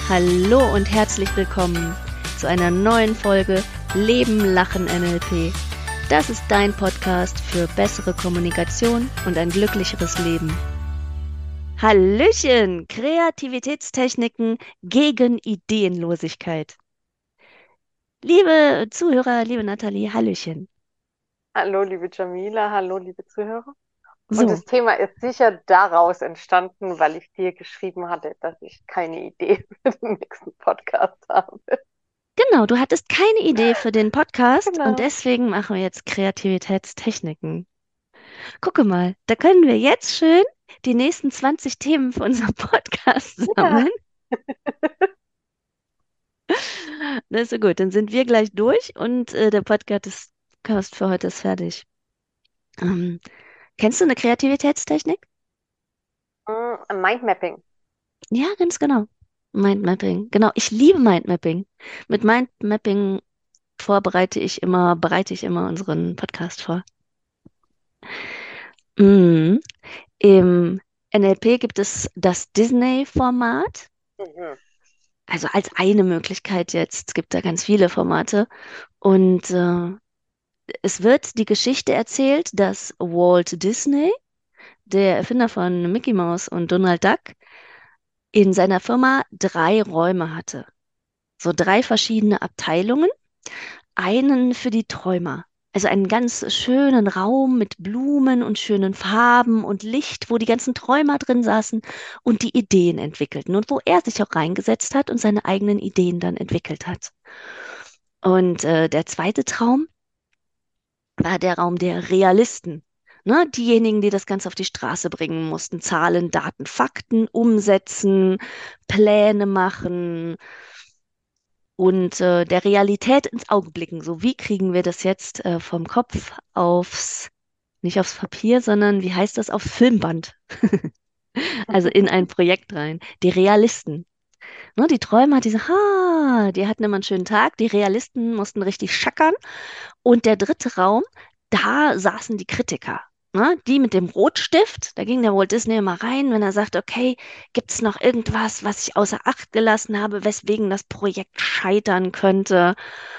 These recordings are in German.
Hallo und herzlich willkommen zu einer neuen Folge Leben, Lachen, NLP. Das ist dein Podcast für bessere Kommunikation und ein glücklicheres Leben. Hallöchen, Kreativitätstechniken gegen Ideenlosigkeit. Liebe Zuhörer, liebe Nathalie, Hallöchen. Hallo, liebe Jamila, hallo, liebe Zuhörer. Und So, das Thema ist sicher daraus entstanden, weil ich dir geschrieben hatte, dass ich keine Idee für den nächsten Podcast habe. genau, du hattest keine Idee für den Podcast und Genau. deswegen machen wir jetzt Kreativitätstechniken. Gucke mal, da können wir jetzt schön die nächsten 20 Themen für unseren Podcast Ja. sammeln. Das ist so gut, dann sind wir gleich durch und der Podcast für heute ist fertig. Ähm, Kennst du eine Kreativitätstechnik? Mindmapping. Ja, ganz genau. Mindmapping. Genau, ich liebe Mindmapping. Mit Mindmapping bereite ich immer unseren Podcast vor. Mhm. Im NLP gibt es das Disney-Format. Mhm. Also als eine Möglichkeit jetzt. Es gibt da ganz viele Formate. Und es wird die Geschichte erzählt, dass Walt Disney, der Erfinder von Mickey Mouse und Donald Duck, in seiner Firma 3 Räume hatte. So 3 verschiedene Abteilungen. Einen für die Träumer. Also einen ganz schönen Raum mit Blumen und schönen Farben und Licht, wo die ganzen Träumer drin saßen und die Ideen entwickelten und wo er sich auch reingesetzt hat und seine eigenen Ideen dann entwickelt hat. Und der zweite Traum war der Raum der Realisten. Ne? Diejenigen, die das Ganze auf die Straße bringen mussten. Zahlen, Daten, Fakten umsetzen, Pläne machen und der Realität ins Auge blicken. So, wie kriegen wir das jetzt vom Kopf nicht aufs Papier, sondern wie heißt das, aufs Filmband? Also in ein Projekt rein. Die Realisten. Ne? Die Träumer, die hatten immer einen schönen Tag. Die Realisten mussten richtig schackern. Und der dritte Raum, da saßen die Kritiker. Ne? Die mit dem Rotstift, da ging der Walt Disney immer rein, wenn er sagt, okay, gibt es noch irgendwas, was ich außer Acht gelassen habe, weswegen das Projekt scheitern könnte?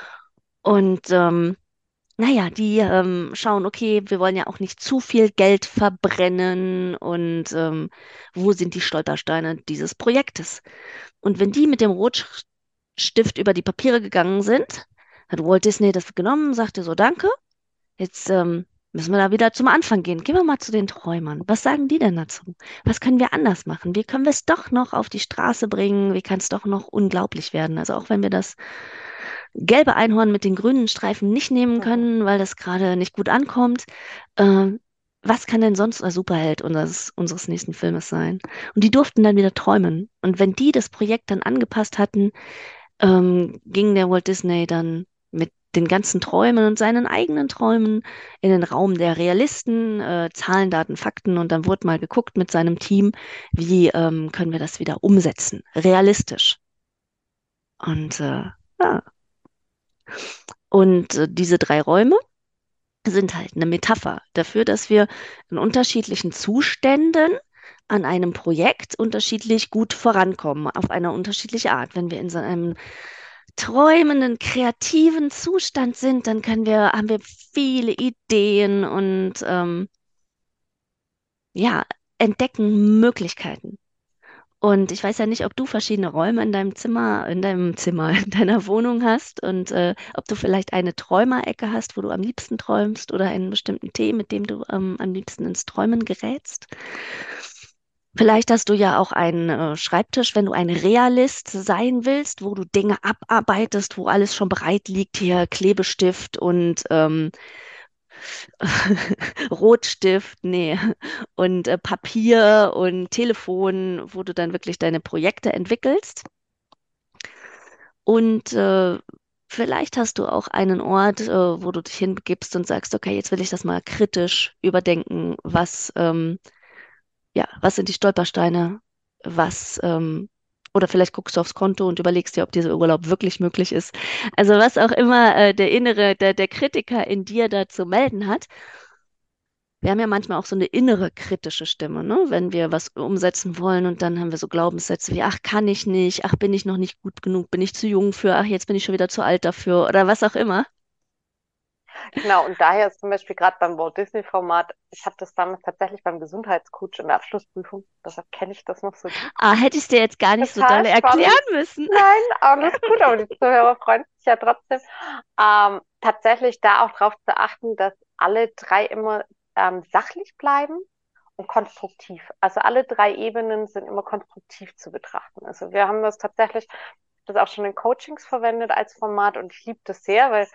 Und naja, die schauen, okay, wir wollen ja auch nicht zu viel Geld verbrennen und wo sind die Stolpersteine dieses Projektes? Und wenn die mit dem Rotstift über die Papiere gegangen sind, hat Walt Disney das genommen, sagte so, danke. Jetzt müssen wir da wieder zum Anfang gehen. Gehen wir mal zu den Träumern. Was sagen die denn dazu? Was können wir anders machen? Wie können wir es doch noch auf die Straße bringen? Wie kann es doch noch unglaublich werden? Also auch wenn wir das gelbe Einhorn mit den grünen Streifen nicht nehmen Mhm. können, weil das gerade nicht gut ankommt, äh, was kann denn sonst der Superheld unseres nächsten Filmes sein? Und die durften dann wieder träumen. Und wenn die das Projekt dann angepasst hatten, ging der Walt Disney dann mit den ganzen Träumen und seinen eigenen Träumen in den Raum der Realisten, Zahlen, Daten, Fakten und dann wurde mal geguckt mit seinem Team, wie können wir das wieder umsetzen, realistisch. Und ja, und diese 3 Räume sind halt eine Metapher dafür, dass wir in unterschiedlichen Zuständen an einem Projekt unterschiedlich gut vorankommen, auf eine unterschiedliche Art. Wenn wir in so einem träumenden, kreativen Zustand sind, dann haben wir viele Ideen und ja, entdecken Möglichkeiten. Und ich weiß ja nicht, ob du verschiedene Räume in deiner Wohnung hast und ob du vielleicht eine Träumerecke hast, wo du am liebsten träumst oder einen bestimmten Tee, mit dem du am liebsten ins Träumen gerätst. Vielleicht hast du ja auch einen Schreibtisch, wenn du ein Realist sein willst, wo du Dinge abarbeitest, wo alles schon bereit liegt, hier Klebestift und Rotstift, nee, und Papier und Telefon, wo du dann wirklich deine Projekte entwickelst. Und vielleicht hast du auch einen Ort, wo du dich hinbegibst und sagst, okay, jetzt will ich das mal kritisch überdenken. Was sind die Stolpersteine? Was, oder vielleicht guckst du aufs Konto und überlegst dir, ob dieser Urlaub wirklich möglich ist. Also was auch immer der Kritiker in dir da zu melden hat. wir haben ja manchmal auch so eine innere kritische Stimme, ne? Wenn wir was umsetzen wollen und dann haben wir so Glaubenssätze wie, ach, kann ich nicht, ach, bin ich noch nicht gut genug, bin ich zu jung für, ach, jetzt bin ich schon wieder zu alt dafür oder was auch immer. Genau, und daher ist zum Beispiel gerade beim Walt Disney-Format, ich hatte das damals tatsächlich beim Gesundheitscoach in der Abschlussprüfung, deshalb kenne ich das noch so gut. Ah, hätte ich es dir jetzt gar nicht so Total doll erklären spannend. müssen. Nein, alles gut, aber die Zuhörer freuen sich ja trotzdem. Tatsächlich da auch darauf zu achten, dass alle drei immer sachlich bleiben und konstruktiv. Also alle drei Ebenen sind immer konstruktiv zu betrachten. Also wir haben das tatsächlich, das auch schon in Coachings verwendet als Format und ich liebe das sehr, weil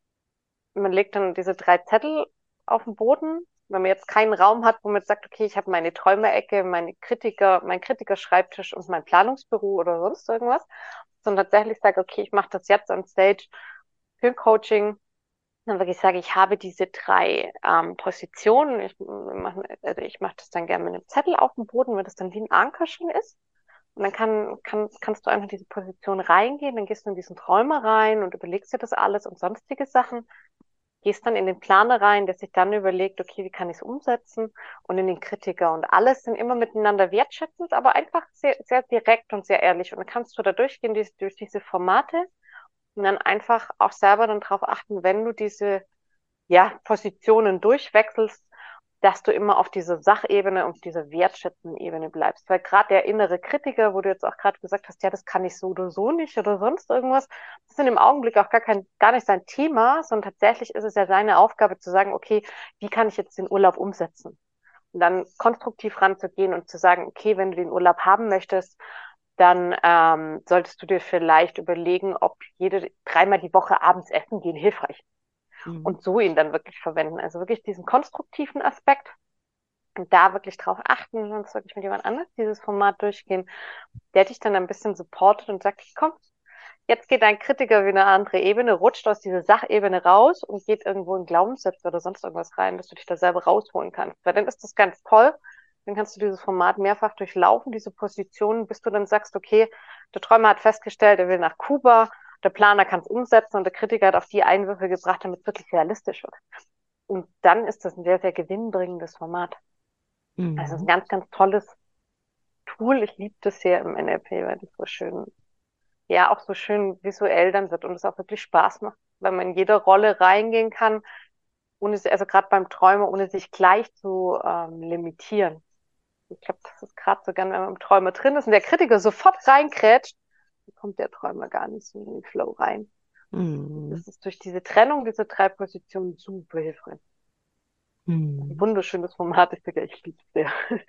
man legt dann diese drei Zettel auf den Boden. Wenn man jetzt keinen Raum hat, wo man sagt, okay, ich habe meine Träumerecke, mein Kritikerschreibtisch und mein Planungsbüro oder sonst irgendwas, sondern tatsächlich sage, okay, ich mache das jetzt on Stage für ein Coaching. Dann wirklich sage, ich habe diese drei Positionen. Ich mach das dann gerne mit einem Zettel auf dem Boden, weil das dann wie ein Anker schon ist. Und dann kannst du einfach in diese Position reingehen, dann gehst du in diesen Träumer rein und überlegst dir das alles und sonstige Sachen, gehst dann in den Planer rein, der sich dann überlegt, okay, wie kann ich es umsetzen und in den Kritiker. Und alles sind immer miteinander wertschätzend, aber einfach sehr, sehr direkt und sehr ehrlich. Und dann kannst du da durchgehen, durch diese Formate und dann einfach auch selber dann darauf achten, wenn du diese ja, Positionen durchwechselst, dass du immer auf dieser Sachebene und dieser wertschätzenden Ebene bleibst. Weil gerade der innere Kritiker, wo du jetzt auch gerade gesagt hast, ja, das kann ich so oder so nicht oder sonst irgendwas, das ist im Augenblick auch gar nicht sein Thema, sondern tatsächlich ist es ja seine Aufgabe zu sagen, okay, wie kann ich jetzt den Urlaub umsetzen? Und dann konstruktiv ranzugehen und zu sagen, okay, wenn du den Urlaub haben möchtest, dann solltest du dir vielleicht überlegen, ob dreimal die Woche abends essen gehen hilfreich ist Mhm. und so ihn dann wirklich verwenden. Also wirklich diesen konstruktiven Aspekt und da wirklich drauf achten, sonst wirklich mit jemand anders dieses Format durchgehen, der dich dann ein bisschen supportet und sagt, komm, jetzt geht dein Kritiker wie eine andere Ebene, rutscht aus dieser Sachebene raus und geht irgendwo in Glaubenssätze oder sonst irgendwas rein, dass du dich da selber rausholen kannst. Weil dann ist das ganz toll. Dann kannst du dieses Format mehrfach durchlaufen, diese Positionen, bis du dann sagst, okay, der Träumer hat festgestellt, er will nach Kuba, der Planer kann es umsetzen und der Kritiker hat auf die Einwürfe gebracht, damit es wirklich realistisch wird. Und dann ist das ein sehr, sehr gewinnbringendes Format. Also es ist ein Mhm. ganz, ganz tolles Tool. Ich liebe das sehr im NLP, weil das so schön, ja, auch so schön visuell dann wird und es auch wirklich Spaß macht, weil man in jede Rolle reingehen kann, also gerade beim Träumer, ohne sich gleich zu limitieren. Ich glaube, das ist gerade so gern, wenn man im Träumer drin ist und der Kritiker sofort reinkrätscht, dann kommt der Träumer gar nicht so in den Flow rein. Und Mhm. das ist durch diese Trennung dieser drei Positionen super hilfreich. Ein Mhm. wunderschönes Format, ich sage, ich liebe es sehr.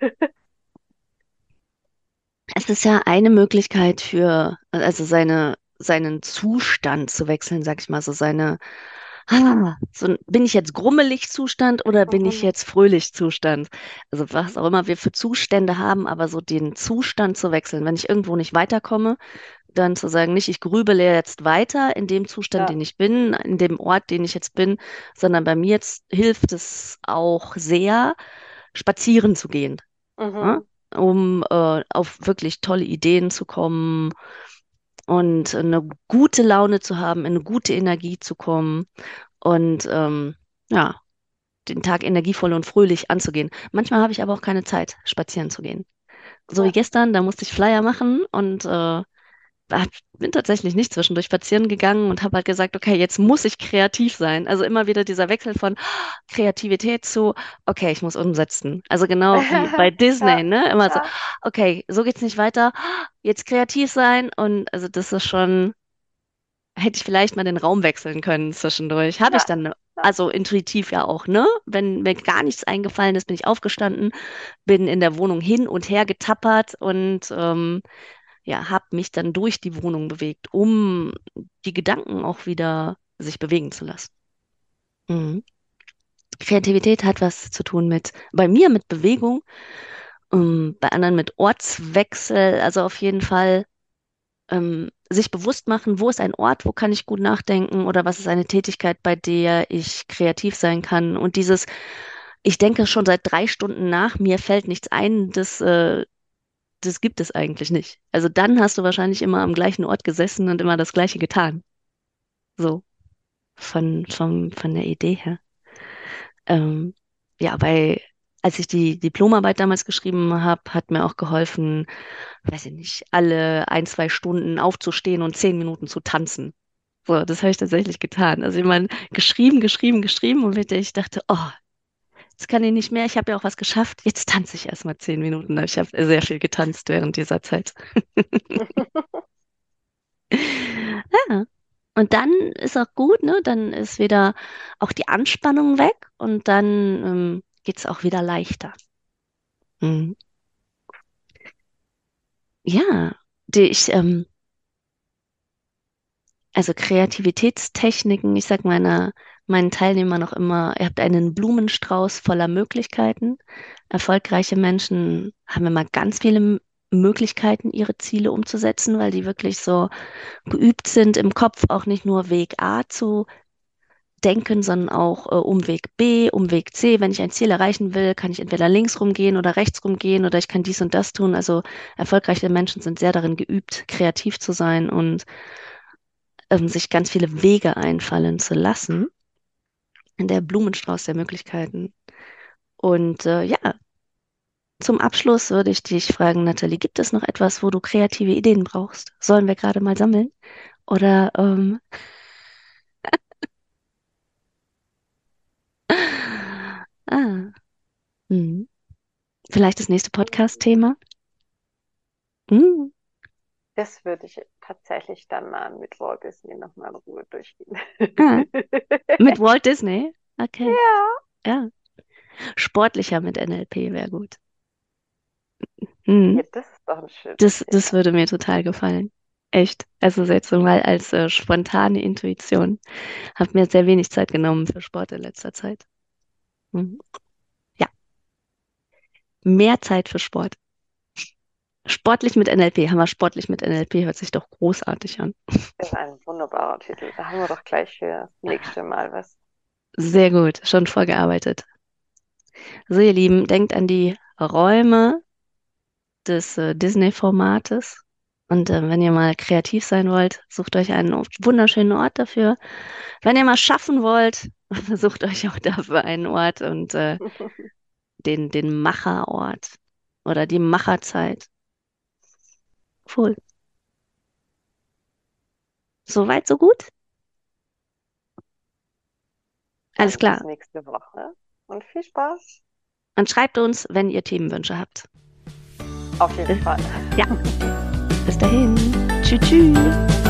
Es ist ja eine Möglichkeit für, also seinen Zustand zu wechseln, sag ich mal, so bin ich jetzt grummelig Zustand oder bin ich Mhm. jetzt fröhlich Zustand? Also was auch immer wir für Zustände haben, aber so den Zustand zu wechseln. Wenn ich irgendwo nicht weiterkomme, dann zu sagen, nicht ich grübele jetzt weiter in dem Zustand, Ja. den ich bin, in dem Ort, den ich jetzt bin, sondern bei mir jetzt hilft es auch sehr, spazieren zu gehen, ne? Mhm. Um auf wirklich tolle Ideen zu kommen und eine gute Laune zu haben, in eine gute Energie zu kommen und ja, den Tag energievoll und fröhlich anzugehen. Manchmal habe ich aber auch keine Zeit, spazieren zu gehen. So wie Ja. gestern, da musste ich Flyer machen und bin tatsächlich nicht zwischendurch spazieren gegangen und habe halt gesagt, okay, jetzt muss ich kreativ sein. Also immer wieder dieser Wechsel von Kreativität zu, okay, ich muss umsetzen. Also genau wie bei Disney, Ja. ne? Immer so, Ja. okay, so geht's nicht weiter. Jetzt kreativ sein und also das ist schon, hätte ich vielleicht mal den Raum wechseln können zwischendurch. Habe ich Ja. dann, Ja. also intuitiv ja auch, ne? Wenn mir gar nichts eingefallen ist, bin ich aufgestanden, bin in der Wohnung hin und her getappert und ja, habe mich dann durch die Wohnung bewegt, um die Gedanken auch wieder sich bewegen zu lassen. Mhm. Kreativität hat was zu tun mit, bei mir mit Bewegung, bei anderen mit Ortswechsel, also auf jeden Fall sich bewusst machen, wo ist ein Ort, wo kann ich gut nachdenken oder was ist eine Tätigkeit, bei der ich kreativ sein kann. Und dieses, ich denke schon seit 3 Stunden nach, mir fällt nichts ein, das gibt es eigentlich nicht. Also dann hast du wahrscheinlich immer am gleichen Ort gesessen und immer das Gleiche getan. So, von der Idee her. Ähm, ja, als ich die Diplomarbeit damals geschrieben habe, hat mir auch geholfen, weiß ich nicht, alle 1, 2 Stunden aufzustehen und 10 Minuten zu tanzen. So, das habe ich tatsächlich getan. Also ich meine, geschrieben, geschrieben, geschrieben und ich dachte, oh, jetzt kann ich nicht mehr, ich habe ja auch was geschafft, jetzt tanze ich erstmal 10 Minuten. Ich habe sehr viel getanzt während dieser Zeit. Ja. Und dann ist auch gut, ne? Dann ist wieder auch die Anspannung weg und dann geht es auch wieder leichter. Mhm. Ja, also Kreativitätstechniken, ich sag meinen Teilnehmern noch immer, ihr habt einen Blumenstrauß voller Möglichkeiten. Erfolgreiche Menschen haben immer ganz viele Möglichkeiten, ihre Ziele umzusetzen, weil die wirklich so geübt sind, im Kopf auch nicht nur Weg A zu denken, sondern auch Umweg B, Umweg C. Wenn ich ein Ziel erreichen will, kann ich entweder links rumgehen oder rechts rumgehen oder ich kann dies und das tun. Also erfolgreiche Menschen sind sehr darin geübt, kreativ zu sein und sich ganz viele Wege einfallen zu lassen. Der Blumenstrauß der Möglichkeiten. Und ja, zum Abschluss würde ich dich fragen, Nathalie, gibt es noch etwas, wo du kreative Ideen brauchst? Sollen wir gerade mal sammeln? Oder ah, hm. Vielleicht das nächste Podcast-Thema? Hm. Das würde ich tatsächlich dann mal mit Walt Disney nochmal in Ruhe durchgehen. Ah, mit Walt Disney? Okay, Ja. ja. Sportlicher mit NLP wäre gut. Hm. Ja, das ist doch ein schönes Das Thema. würde mir total gefallen. Echt. Also jetzt so mal als spontane Intuition. Hab mir sehr wenig Zeit genommen für Sport in letzter Zeit. Mhm. Ja, mehr Zeit für Sport. Sportlich mit NLP. Haben wir sportlich mit NLP? Hört sich doch großartig an. Ist ein wunderbarer Titel. Da haben wir doch gleich für das nächste Mal was. Sehr gut. Schon vorgearbeitet. So, ihr Lieben, denkt an die Räume des Disney-Formates. Und wenn ihr mal kreativ sein wollt, sucht euch einen wunderschönen Ort dafür. Wenn ihr mal schaffen wollt, sucht euch auch dafür einen Ort und den Macherort oder die Macherzeit. Cool. Soweit, so gut? Alles Dann bis klar. nächste Woche und viel Spaß. Und schreibt uns, wenn ihr Themenwünsche habt. Auf jeden Bis, Fall. ja, bis dahin. Tschüss, tschüss.